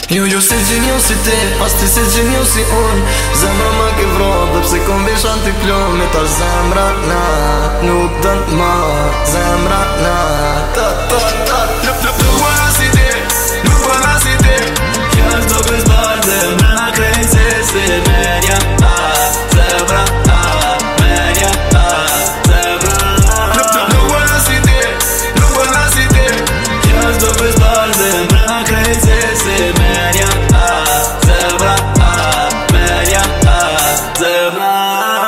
Jo si gjinjo si ti, pas ti si gjinjo si unë. Zemra ma ke vro, dhe pse kom vishan t'i plon. Me tash zemra na, nuk dën ma. Zemra na, ta ta ta